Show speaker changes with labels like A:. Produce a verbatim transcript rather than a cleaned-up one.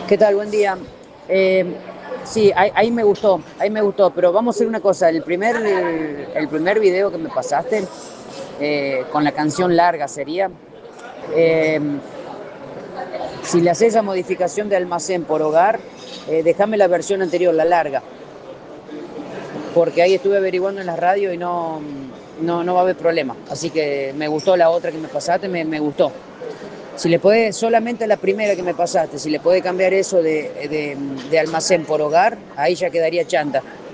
A: ¿Qué tal? Buen día. Eh, sí, ahí, ahí me gustó, ahí me gustó, pero vamos a hacer una cosa. El primer, el primer video que me pasaste, eh, con la canción larga sería, eh, si le haces esa modificación de almacén por hogar, eh, déjame la versión anterior, la larga, porque ahí estuve averiguando en la radio y no, no, no va a haber problema. Así que me gustó la otra que me pasaste, me, me gustó. Si le puede, solamente la primera que me pasaste, si le puede cambiar eso de, de, de almacén por hogar, ahí ya quedaría chanta.